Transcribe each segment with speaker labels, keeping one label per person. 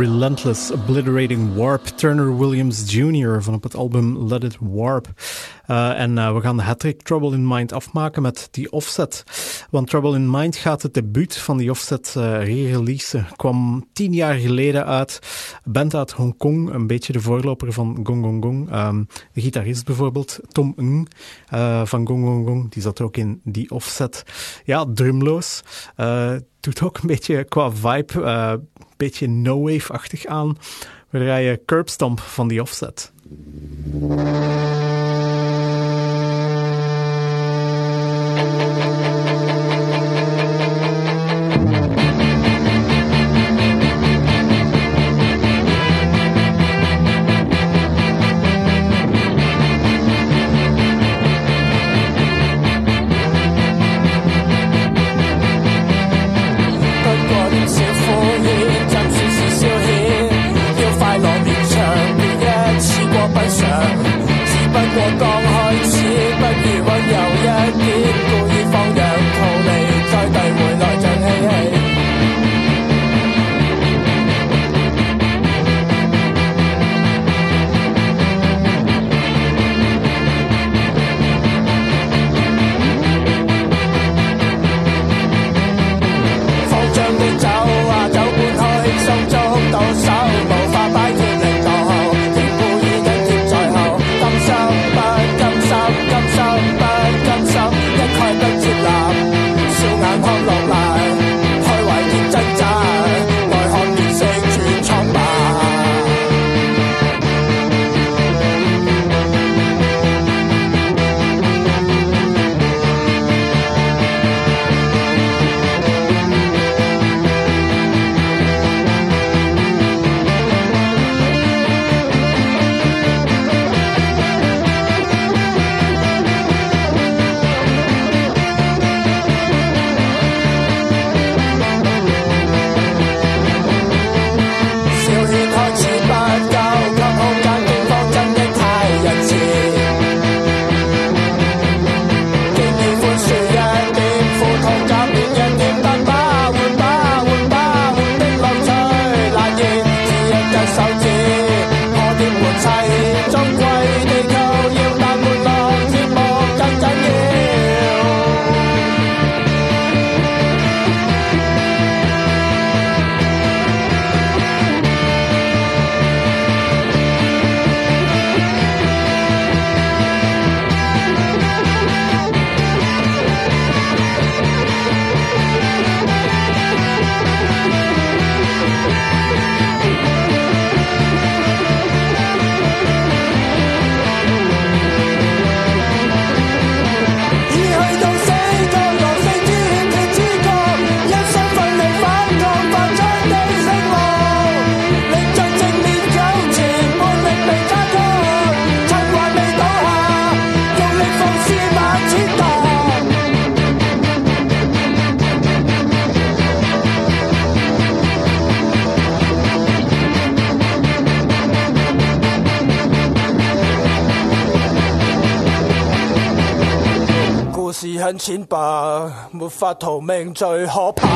Speaker 1: Relentless Obliterating Warp. Turner Williams Jr. van op het album Let It Warp. We gaan de hat-trick Trouble in Mind afmaken met The Offset. Want Trouble in Mind gaat het debuut van The Offset re-releasen. Kwam 10 jaar geleden uit. Een band uit Hongkong, een beetje de voorloper van Gong Gong Gong. De gitarist bijvoorbeeld, Tom Ng van Gong Gong Gong, die zat ook in The Offset. Ja, drumloos. Doet ook een beetje qua vibe, een beetje no-wave-achtig aan. We draaien Curb Stomp van The Offset.
Speaker 2: 很淺白，沒法逃命最可怕。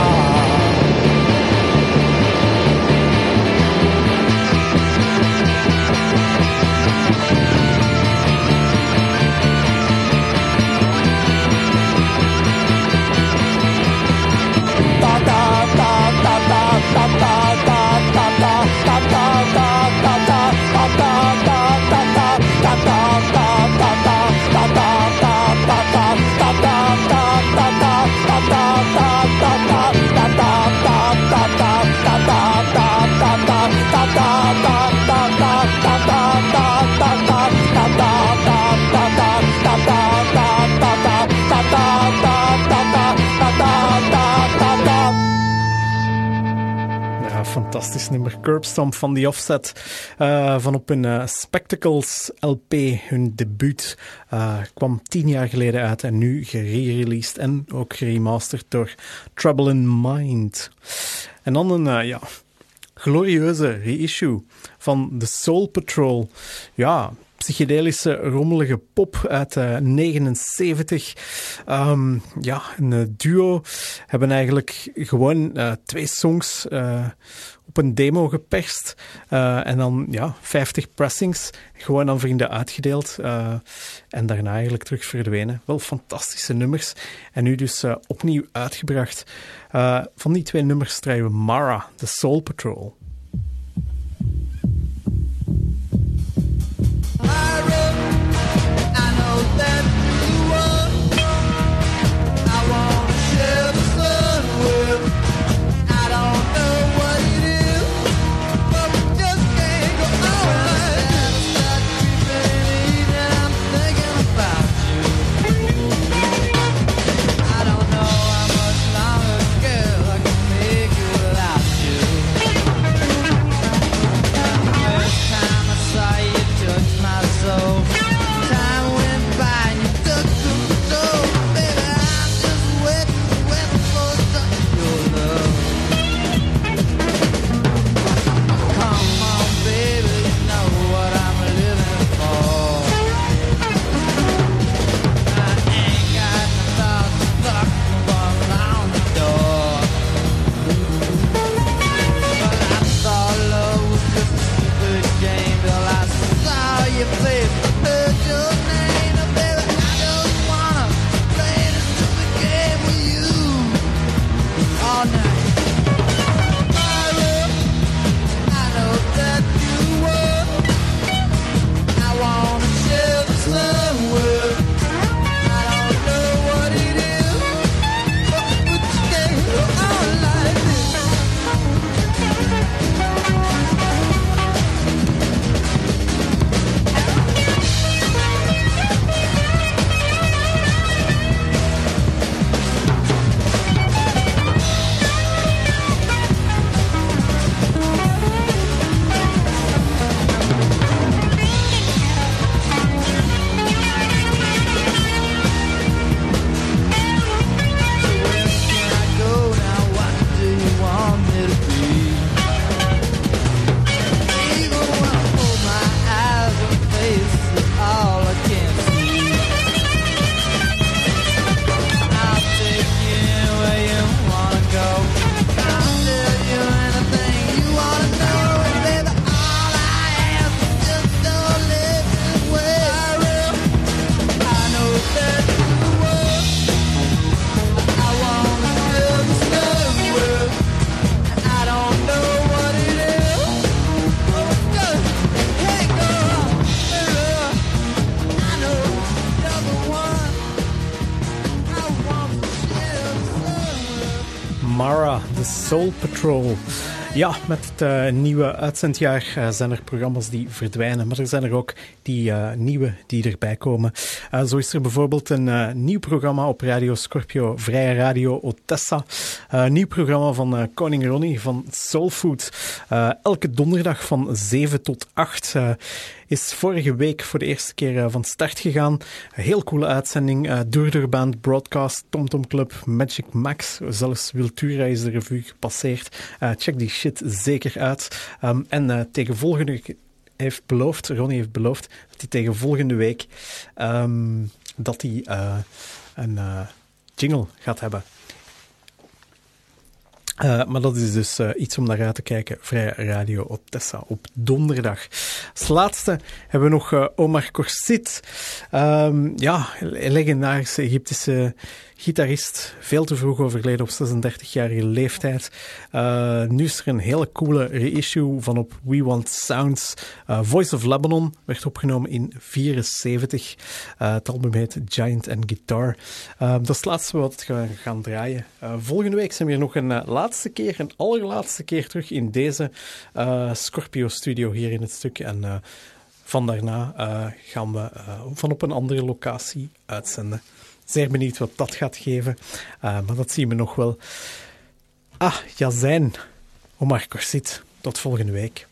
Speaker 1: Fantastisch nummer, Curb Stomp van The Offset, van op hun Spectacles LP, hun debuut, kwam 10 jaar geleden uit en nu gere-released en ook geremasterd door Trouble in Mind. En dan een glorieuze reissue van The Soul Patrol. Ja, psychedelische, rommelige pop uit 79. Een duo hebben eigenlijk gewoon 2 songs op een demo geperst en dan 50 pressings gewoon aan vrienden uitgedeeld en daarna eigenlijk terug verdwenen. Wel fantastische nummers en nu dus opnieuw uitgebracht. Van die 2 nummers draaien we Mara, The Soul Patrol. Mara, The Soul Patrol. Ja, met het nieuwe uitzendjaar zijn er programma's die verdwijnen, maar er zijn er ook die nieuwe die erbij komen. Zo is er bijvoorbeeld een nieuw programma op Radio Scorpio, Vrije Radio Otessa. Een nieuw programma van Koning Ronnie van Soul Food. Elke donderdag van 7 tot 8 is vorige week voor de eerste keer van start gegaan. Een heel coole uitzending. Band, Broadcast, TomTom Club, Magic Max, zelfs Wiltura is de revue gepasseerd. Check die shit zeker uit. En tegen volgende week Ronnie heeft beloofd dat hij tegen volgende week dat hij een jingle gaat hebben. Maar dat is dus iets om naar uit te kijken. Vrije Radio Otessa op donderdag. Als laatste hebben we nog Omar Khorshid. Legendarische Egyptische gitarist. Veel te vroeg overleden op 36-jarige leeftijd. Nu is er een hele coole reissue van op We Want Sounds. Voice of Lebanon werd opgenomen in 1974. Het album heet Giant and Guitar. Dat is het laatste wat we gaan draaien. Volgende week zijn we hier nog een allerlaatste keer terug in deze Scorpio Studio hier in het stuk. En van daarna gaan we van op een andere locatie uitzenden. Zeer benieuwd wat dat gaat geven, maar dat zien we nog wel. Yazijn, Omar Khorshid. Tot volgende week.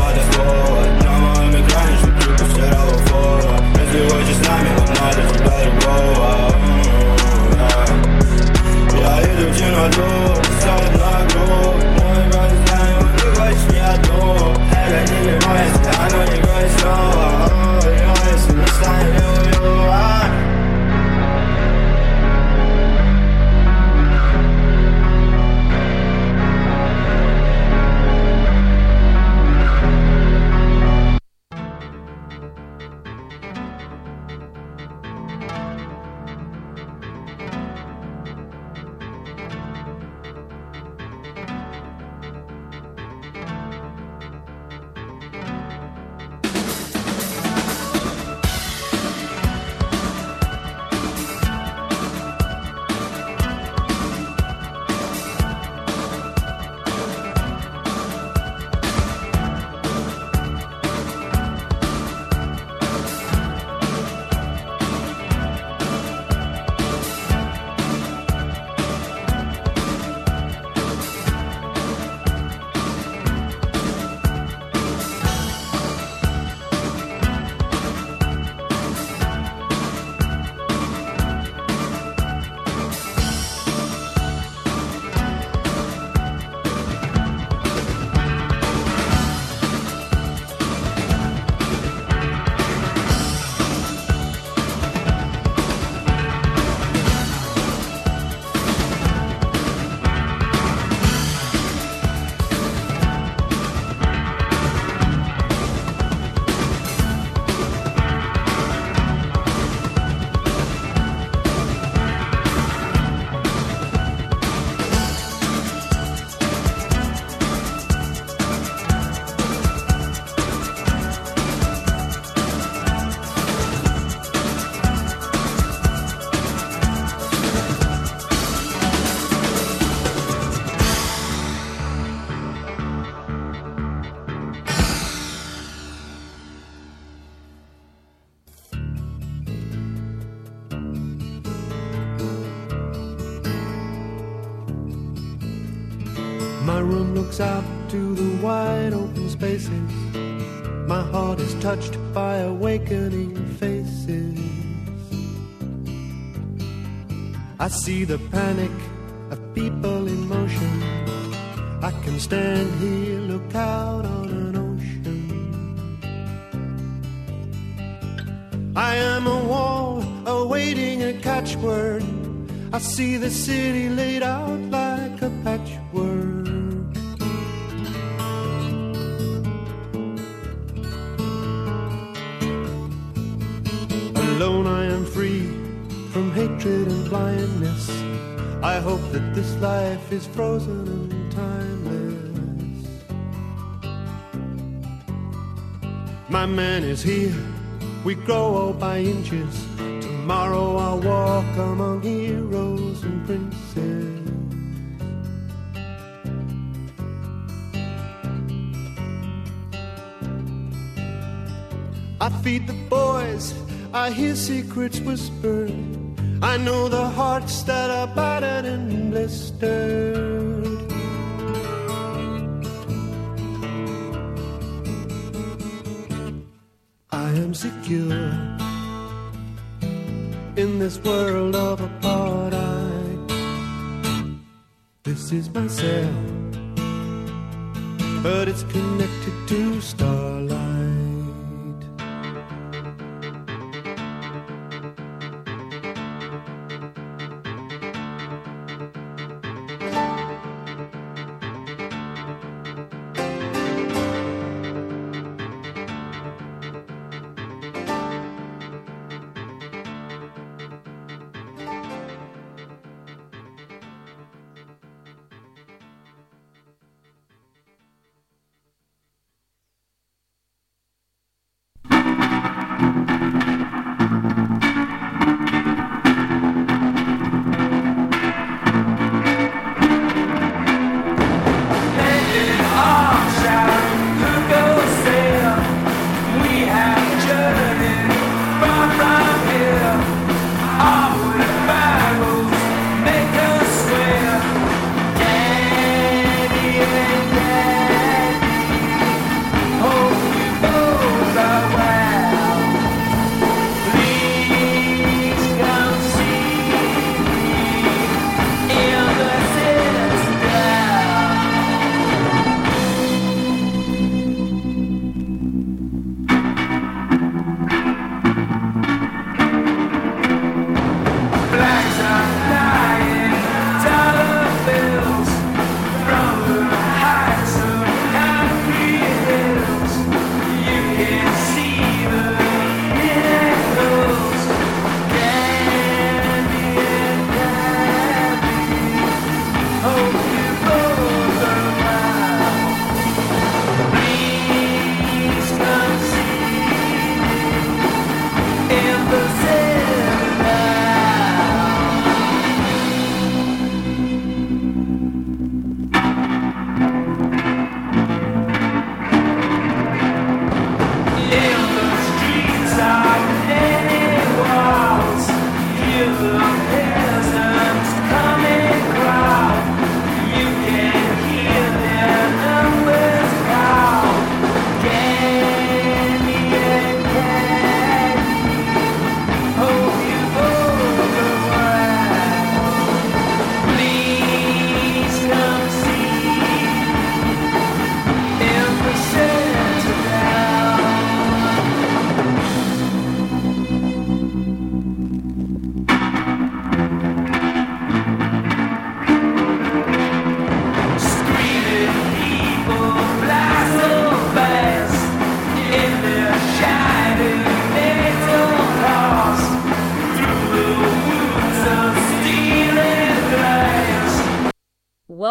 Speaker 3: fast forward. Now I'm in crying, что трупы все равно форма. Если хочешь с нами, нам надо тебя другого. Я иду в темноту, ставит на круг. Мой брат знает, он не хочет ни одну. Это не мимо, если оно не гонит снова. Если мы станем
Speaker 4: My room looks out to the wide open spaces. My heart is touched by awakening faces. I see the panic of people in motion. I can stand here, look out on an ocean. I am a wall awaiting a catchword. I see the city laid out like a patchwork. Alone I am free from hatred and blindness. I hope that this life is frozen and timeless. My man is here, we grow all by inches. Tomorrow I'll walk among heroes and princes. I feed the boys, I hear secrets whispered. I know the hearts that are battered and blistered. I am secure in this world of apartheid. This is my cell, but it's connected to starlight.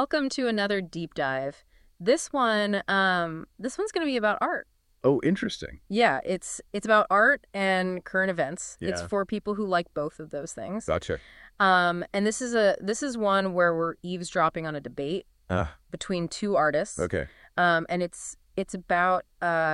Speaker 5: welcome to another deep dive. This one's going to be about art.
Speaker 6: Oh, interesting.
Speaker 5: Yeah, it's about art and current events.
Speaker 6: Yeah.
Speaker 5: It's for people who like both of those things.
Speaker 6: Gotcha.
Speaker 5: And this is one where we're eavesdropping on a debate between two artists.
Speaker 6: Okay.
Speaker 5: And it's about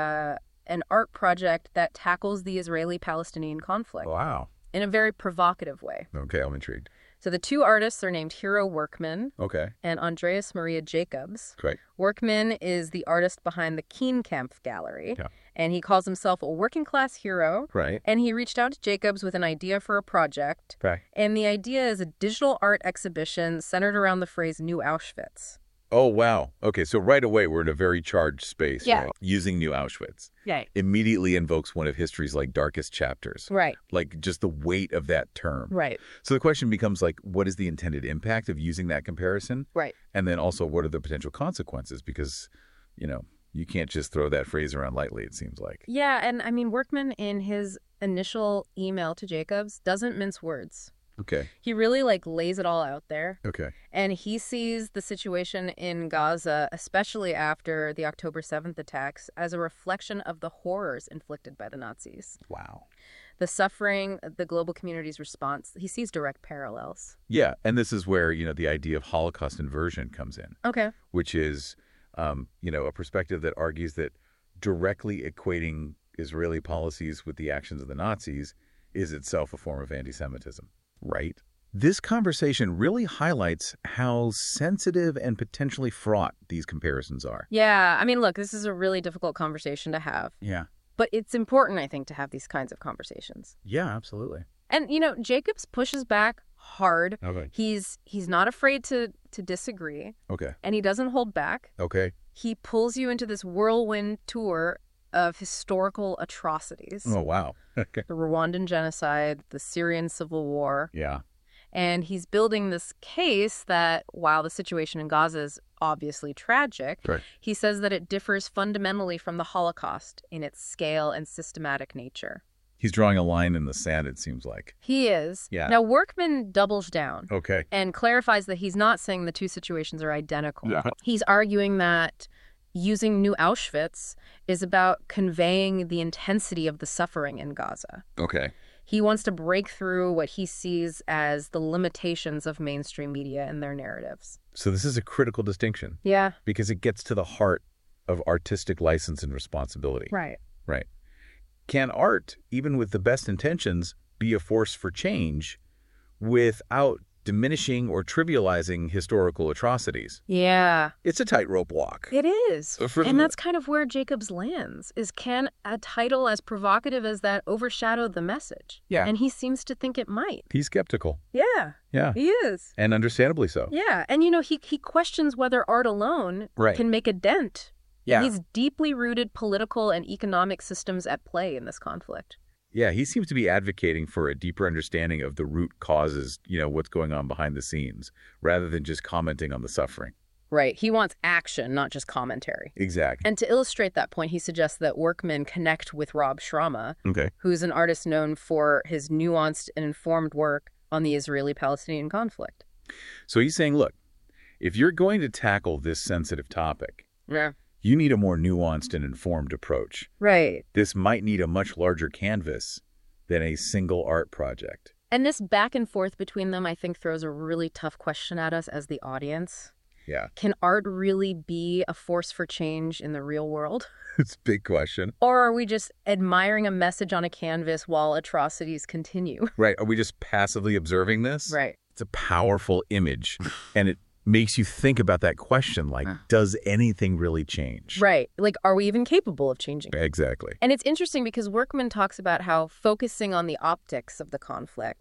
Speaker 5: an art project that tackles the Israeli-Palestinian conflict
Speaker 6: Wow.
Speaker 5: in a very provocative way.
Speaker 6: Okay, I'm intrigued.
Speaker 5: So the two artists are named Hero Workman
Speaker 6: Okay.
Speaker 5: and Andreas Maria Jacobs.
Speaker 6: Great.
Speaker 5: Workman is the artist behind the Keenkampf Gallery,
Speaker 6: Yeah.
Speaker 5: and he calls himself a working-class hero.
Speaker 6: Right.
Speaker 5: And he reached out to Jacobs with an idea for a project,
Speaker 6: Okay.
Speaker 5: and the idea is a digital art exhibition centered around the phrase New Auschwitz.
Speaker 6: Oh, wow. Okay, so right away we're in a very charged space.
Speaker 5: Yeah.
Speaker 6: Right? Using New Auschwitz
Speaker 5: Right.
Speaker 6: immediately invokes one of history's darkest chapters.
Speaker 5: Right.
Speaker 6: Like just the weight of that term.
Speaker 5: Right.
Speaker 6: So the question becomes what is the intended impact of using that comparison?
Speaker 5: Right.
Speaker 6: And then also what are the potential consequences? Because, you can't just throw that phrase around lightly, it seems like.
Speaker 5: Yeah, and I mean, Workman in his initial email to Jacobs doesn't mince words.
Speaker 6: Okay.
Speaker 5: He really lays it all out there.
Speaker 6: Okay.
Speaker 5: And he sees the situation in Gaza, especially after the October 7th attacks, as a reflection of the horrors inflicted by the Nazis.
Speaker 6: Wow.
Speaker 5: The suffering, the global community's response, he sees direct parallels.
Speaker 6: Yeah, and this is where, the idea of Holocaust inversion comes in.
Speaker 5: Okay.
Speaker 6: Which is, a perspective that argues that directly equating Israeli policies with the actions of the Nazis is itself a form of anti-Semitism. Right. This conversation really highlights how sensitive and potentially fraught these comparisons are.
Speaker 5: Yeah, I mean, look, this is a really difficult conversation to have.
Speaker 6: Yeah.
Speaker 5: But it's important, I think, to have these kinds of conversations.
Speaker 6: Yeah, absolutely.
Speaker 5: And, Jacobs pushes back hard.
Speaker 6: Okay.
Speaker 5: He's not afraid to disagree.
Speaker 6: Okay.
Speaker 5: And he doesn't hold back.
Speaker 6: Okay.
Speaker 5: He pulls you into this whirlwind tour of historical atrocities.
Speaker 6: Oh, wow. Okay.
Speaker 5: The Rwandan genocide, the Syrian civil war.
Speaker 6: Yeah.
Speaker 5: And he's building this case that while the situation in Gaza is obviously tragic,
Speaker 6: Right.
Speaker 5: he says that it differs fundamentally from the Holocaust in its scale and systematic nature.
Speaker 6: He's drawing a line in the sand, it seems like.
Speaker 5: He is.
Speaker 6: Yeah.
Speaker 5: Now, Workman doubles down
Speaker 6: Okay.
Speaker 5: and clarifies that he's not saying the two situations are identical.
Speaker 6: Yeah.
Speaker 5: He's arguing that using New Auschwitz is about conveying the intensity of the suffering in Gaza.
Speaker 6: Okay.
Speaker 5: He wants to break through what he sees as the limitations of mainstream media and their narratives.
Speaker 6: So this is a critical distinction.
Speaker 5: Yeah.
Speaker 6: Because it gets to the heart of artistic license and responsibility.
Speaker 5: Right.
Speaker 6: Right. Can art, even with the best intentions, be a force for change without diminishing or trivializing historical atrocities?
Speaker 5: Yeah.
Speaker 6: It's a tightrope walk.
Speaker 5: It is.
Speaker 6: For-
Speaker 5: And that's kind of where Jacobs lands, is can a title as provocative as that overshadow the message?
Speaker 6: Yeah.
Speaker 5: And he seems to think it might.
Speaker 6: He's skeptical.
Speaker 5: Yeah.
Speaker 6: Yeah.
Speaker 5: He is.
Speaker 6: And understandably so.
Speaker 5: Yeah. And, he questions whether art alone
Speaker 6: Right.
Speaker 5: can make a dent.
Speaker 6: Yeah.
Speaker 5: These deeply rooted political and economic systems at play in this conflict.
Speaker 6: Yeah, he seems to be advocating for a deeper understanding of the root causes, what's going on behind the scenes, rather than just commenting on the suffering.
Speaker 5: Right. He wants action, not just commentary.
Speaker 6: Exactly.
Speaker 5: And to illustrate that point, he suggests that Workman connect with Rob Schrama,
Speaker 6: Okay.
Speaker 5: who's an artist known for his nuanced and informed work on the Israeli-Palestinian conflict.
Speaker 6: So he's saying, look, if you're going to tackle this sensitive topic,
Speaker 5: Yeah.
Speaker 6: you need a more nuanced and informed approach.
Speaker 5: Right.
Speaker 6: This might need a much larger canvas than a single art project.
Speaker 5: And this back and forth between them, I think, throws a really tough question at us as the audience.
Speaker 6: Yeah.
Speaker 5: Can art really be a force for change in the real world?
Speaker 6: It's a big question.
Speaker 5: Or are we just admiring a message on a canvas while atrocities continue?
Speaker 6: Right. Are we just passively observing this?
Speaker 5: Right.
Speaker 6: It's a powerful image, and it makes you think about that question, does anything really change?
Speaker 5: Right. Are we even capable of changing?
Speaker 6: Exactly.
Speaker 5: And it's interesting because Workman talks about how focusing on the optics of the conflict,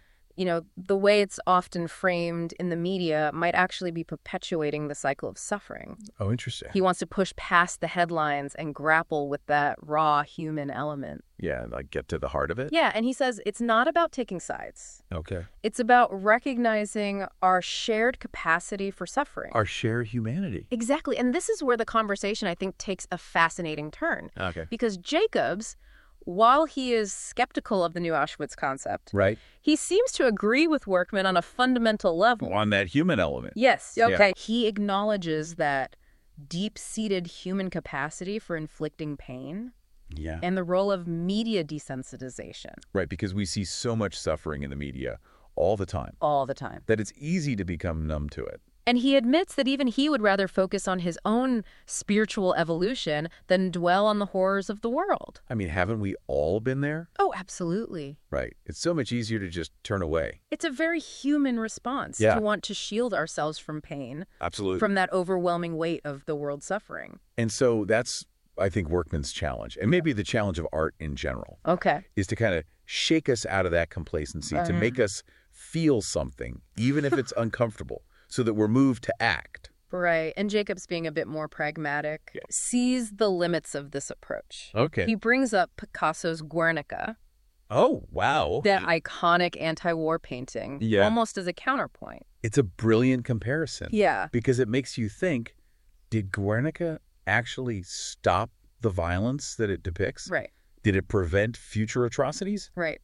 Speaker 5: the way it's often framed in the media might actually be perpetuating the cycle of suffering.
Speaker 6: Oh, interesting.
Speaker 5: He wants to push past the headlines and grapple with that raw human element.
Speaker 6: Yeah, get to the heart of it?
Speaker 5: Yeah, and he says it's not about taking sides.
Speaker 6: Okay.
Speaker 5: It's about recognizing our shared capacity for suffering.
Speaker 6: Our shared humanity.
Speaker 5: Exactly. And this is where the conversation, I think, takes a fascinating turn.
Speaker 6: Okay.
Speaker 5: Because Jacobs while he is skeptical of the new Auschwitz concept,
Speaker 6: Right.
Speaker 5: he seems to agree with Workman on a fundamental level.
Speaker 6: On that human element.
Speaker 5: Yes.
Speaker 6: Okay.
Speaker 5: Yeah. He acknowledges that deep-seated human capacity for inflicting pain
Speaker 6: Yeah.
Speaker 5: and the role of media desensitization
Speaker 6: Right, because we see so much suffering in the media all the time
Speaker 5: all the time.
Speaker 6: that it's easy to become numb to it.
Speaker 5: And he admits that even he would rather focus on his own spiritual evolution than dwell on the horrors of the world.
Speaker 6: I mean, haven't we all been there?
Speaker 5: Oh, absolutely.
Speaker 6: Right. It's so much easier to just turn away.
Speaker 5: It's a very human response
Speaker 6: Yeah.
Speaker 5: to want to shield ourselves from pain,
Speaker 6: Absolutely.
Speaker 5: from that overwhelming weight of the world's suffering.
Speaker 6: And so that's, I think, Workman's challenge, and maybe the challenge of art in general,
Speaker 5: Okay.
Speaker 6: is to kind of shake us out of that complacency, to make us feel something, even if it's uncomfortable, so that we're moved to act.
Speaker 5: Right. And Jacobs, being a bit more pragmatic, sees the limits of this approach.
Speaker 6: Okay.
Speaker 5: He brings up Picasso's Guernica,
Speaker 6: Oh, wow.
Speaker 5: that iconic anti-war painting,
Speaker 6: Yeah.
Speaker 5: almost as a counterpoint.
Speaker 6: It's a brilliant comparison.
Speaker 5: Yeah.
Speaker 6: Because it makes you think, did Guernica actually stop the violence that it depicts?
Speaker 5: Right.
Speaker 6: Did it prevent future atrocities?
Speaker 5: Right.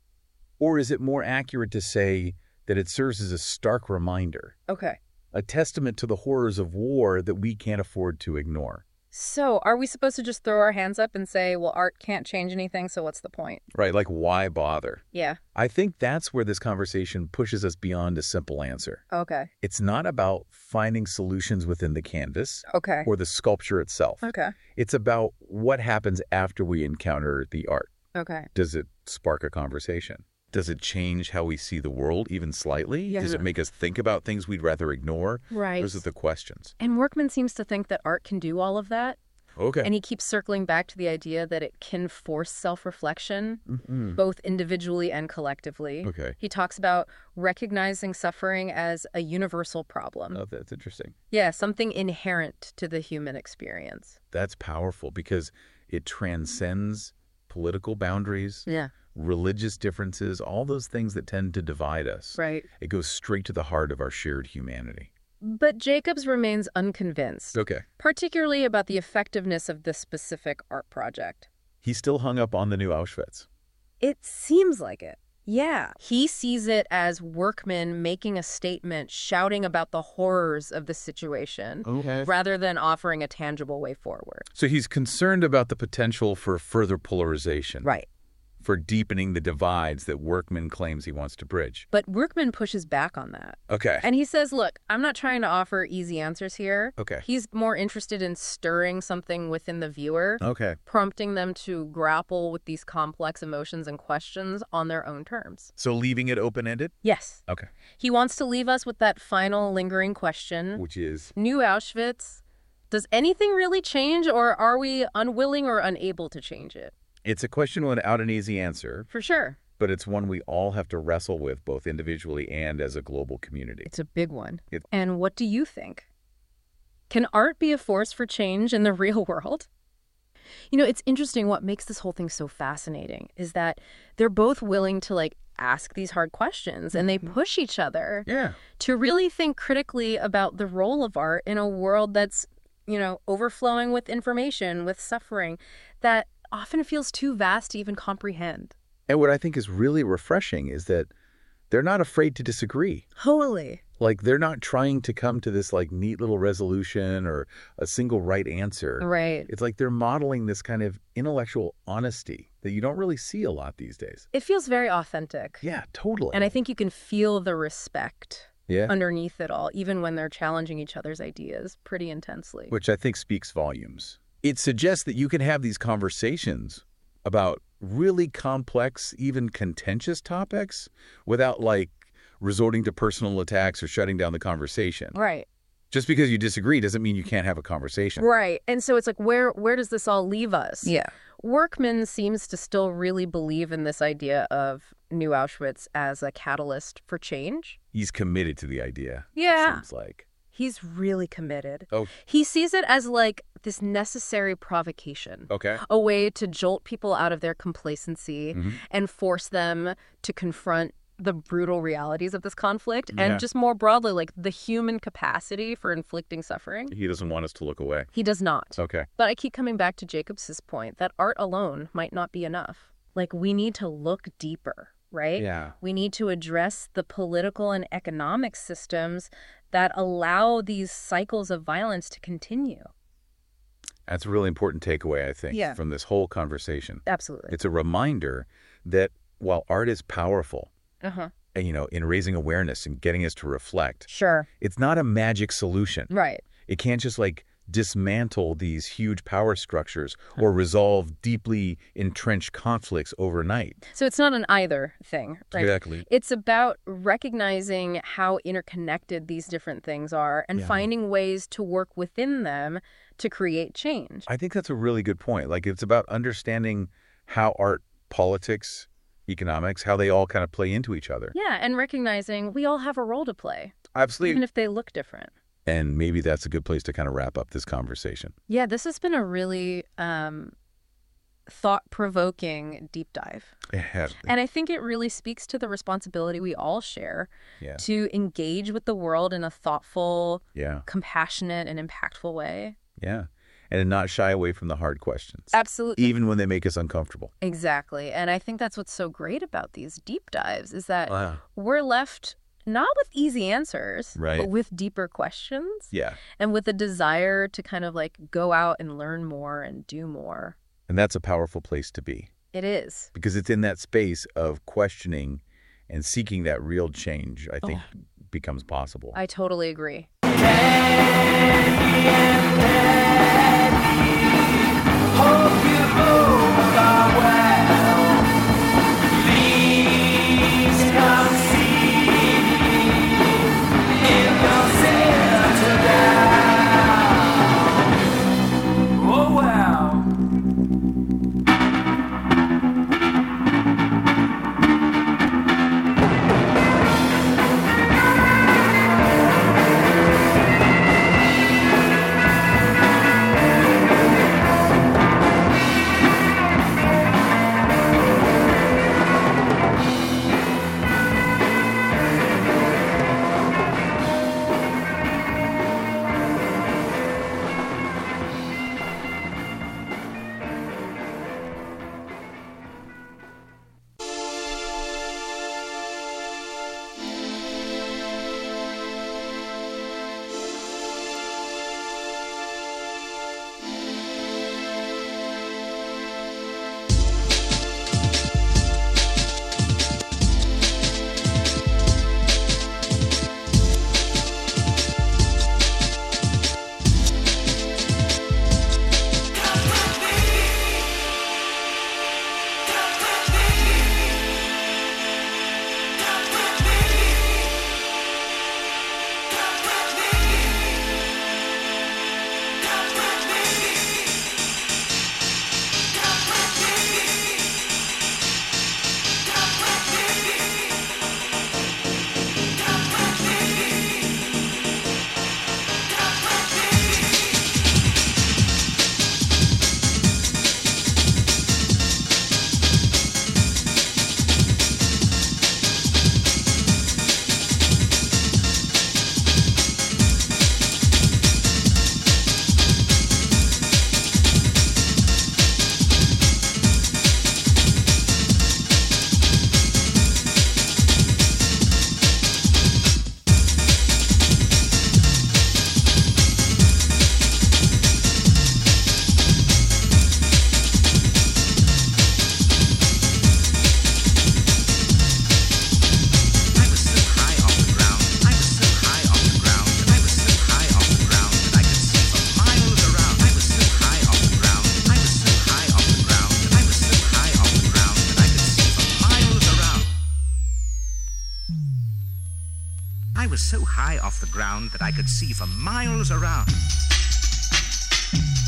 Speaker 6: Or is it more accurate to say that it serves as a stark reminder,
Speaker 5: Okay.
Speaker 6: a testament to the horrors of war that we can't afford to ignore?
Speaker 5: So are we supposed to just throw our hands up and say, well, art can't change anything, so what's the point?
Speaker 6: Right, like why bother?
Speaker 5: Yeah.
Speaker 6: I think that's where this conversation pushes us beyond a simple answer.
Speaker 5: Okay.
Speaker 6: It's not about finding solutions within the canvas
Speaker 5: Okay.
Speaker 6: or the sculpture itself.
Speaker 5: Okay.
Speaker 6: It's about what happens after we encounter the art.
Speaker 5: Okay.
Speaker 6: Does it spark a conversation? Does it change how we see the world even slightly?
Speaker 5: Yeah.
Speaker 6: Does it make us think about things we'd rather ignore?
Speaker 5: Right.
Speaker 6: Those are the questions.
Speaker 5: And Workman seems to think that art can do all of that.
Speaker 6: Okay.
Speaker 5: And he keeps circling back to the idea that it can force self-reflection, both individually and collectively.
Speaker 6: Okay.
Speaker 5: He talks about recognizing suffering as a universal problem.
Speaker 6: Oh, that's interesting.
Speaker 5: Yeah, something inherent to the human experience.
Speaker 6: That's powerful because it transcends political boundaries,
Speaker 5: Yeah.
Speaker 6: religious differences, all those things that tend to divide us.
Speaker 5: Right.
Speaker 6: It goes straight to the heart of our shared humanity.
Speaker 5: But Jacobs remains unconvinced,
Speaker 6: Okay.
Speaker 5: particularly about the effectiveness of this specific art project.
Speaker 6: He's still hung up on the new Auschwitz.
Speaker 5: It seems like it. Yeah. He sees it as Workman making a statement, shouting about the horrors of the situation,
Speaker 6: Okay.
Speaker 5: rather than offering a tangible way forward.
Speaker 6: So he's concerned about the potential for further polarization.
Speaker 5: Right.
Speaker 6: For deepening the divides that Workman claims he wants to bridge.
Speaker 5: But Workman pushes back on that.
Speaker 6: Okay.
Speaker 5: And he says, look, I'm not trying to offer easy answers here.
Speaker 6: Okay.
Speaker 5: He's more interested in stirring something within the viewer,
Speaker 6: Okay.
Speaker 5: prompting them to grapple with these complex emotions and questions on their own terms.
Speaker 6: So leaving it open-ended?
Speaker 5: Yes.
Speaker 6: Okay.
Speaker 5: He wants to leave us with that final lingering question.
Speaker 6: Which is?
Speaker 5: New Auschwitz, does anything really change, or are we unwilling or unable to change it?
Speaker 6: It's a question without an easy answer,
Speaker 5: For sure.
Speaker 6: but it's one we all have to wrestle with both individually and as a global community.
Speaker 5: It's a big one.
Speaker 6: It-
Speaker 5: And what do you think? Can art be a force for change in the real world? You know, it's interesting. What makes this whole thing so fascinating is that they're both willing to ask these hard questions, and they push each other
Speaker 6: Yeah.
Speaker 5: to really think critically about the role of art in a world that's, overflowing with information, with suffering, that often feels too vast to even comprehend.
Speaker 6: And what I think is really refreshing is that they're not afraid to disagree.
Speaker 5: Totally.
Speaker 6: Like, they're not trying to come to this neat little resolution or a single right answer.
Speaker 5: Right.
Speaker 6: It's like they're modeling this kind of intellectual honesty that you don't really see a lot these days.
Speaker 5: It feels very authentic.
Speaker 6: Yeah, totally.
Speaker 5: And I think you can feel the respect
Speaker 6: yeah.
Speaker 5: underneath it all, even when they're challenging each other's ideas pretty intensely.
Speaker 6: Which I think speaks volumes. It suggests that you can have these conversations about really complex, even contentious topics without resorting to personal attacks or shutting down the conversation.
Speaker 5: Right.
Speaker 6: Just because you disagree doesn't mean you can't have a conversation.
Speaker 5: Right. And so it's where does this all leave us?
Speaker 7: Yeah.
Speaker 5: Workman seems to still really believe in this idea of New Auschwitz as a catalyst for change.
Speaker 6: He's committed to the idea.
Speaker 5: Yeah.
Speaker 6: Seems like.
Speaker 5: He's really committed.
Speaker 6: Oh.
Speaker 5: He sees it as this necessary provocation.
Speaker 6: Okay.
Speaker 5: A way to jolt people out of their complacency
Speaker 6: Mm-hmm.
Speaker 5: and force them to confront the brutal realities of this conflict
Speaker 6: Yeah.
Speaker 5: and just more broadly, like the human capacity for inflicting suffering.
Speaker 6: He doesn't want us to look away.
Speaker 5: He does not.
Speaker 6: Okay.
Speaker 5: But I keep coming back to Jacobs's point that art alone might not be enough. Like, we need to look deeper, right?
Speaker 6: Yeah.
Speaker 5: We need to address the political and economic systems that allow these cycles of violence to continue.
Speaker 6: That's a really important takeaway, I think,
Speaker 5: Yeah.
Speaker 6: from this whole conversation.
Speaker 5: Absolutely.
Speaker 6: It's a reminder that while art is powerful,
Speaker 5: Uh-huh.
Speaker 6: and, in raising awareness and getting us to reflect,
Speaker 5: Sure.
Speaker 6: it's not a magic solution.
Speaker 5: Right.
Speaker 6: It can't just dismantle these huge power structures or resolve deeply entrenched conflicts overnight.
Speaker 5: So it's not an either thing, right?
Speaker 6: Exactly.
Speaker 5: It's about recognizing how interconnected these different things are and finding ways to work within them to create change.
Speaker 6: I think that's a really good point. It's about understanding how art, politics, economics, how they all kind of play into each other.
Speaker 5: Yeah, and recognizing we all have a role to play,
Speaker 6: Absolutely.
Speaker 5: even if they look different.
Speaker 6: And maybe that's a good place to kind of wrap up this conversation.
Speaker 5: Yeah, this has been a really thought-provoking deep dive. And I think it really speaks to the responsibility we all share to engage with the world in a thoughtful, compassionate, and impactful way.
Speaker 6: Yeah. And not shy away from the hard questions.
Speaker 5: Absolutely.
Speaker 6: Even when they make us uncomfortable.
Speaker 5: Exactly. And I think that's what's so great about these deep dives is that
Speaker 6: Wow.
Speaker 5: we're left not with easy answers,
Speaker 6: Right.
Speaker 5: but with deeper questions.
Speaker 6: Yeah.
Speaker 5: And with a desire to kind of go out and learn more and do more.
Speaker 6: And that's a powerful place to be.
Speaker 5: It is.
Speaker 6: Because it's in that space of questioning and seeking that real change, I think, becomes possible.
Speaker 5: I totally agree.
Speaker 7: I was so high off the ground that I could see for miles around.